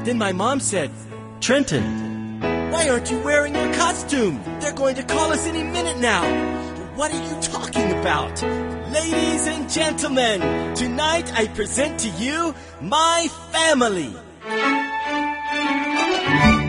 Then my mom said, "Trenton, why aren't you wearing your costume? They're going to call us any minute now." "What are you talking about?" "Ladies and gentlemen, tonight I present to you my family."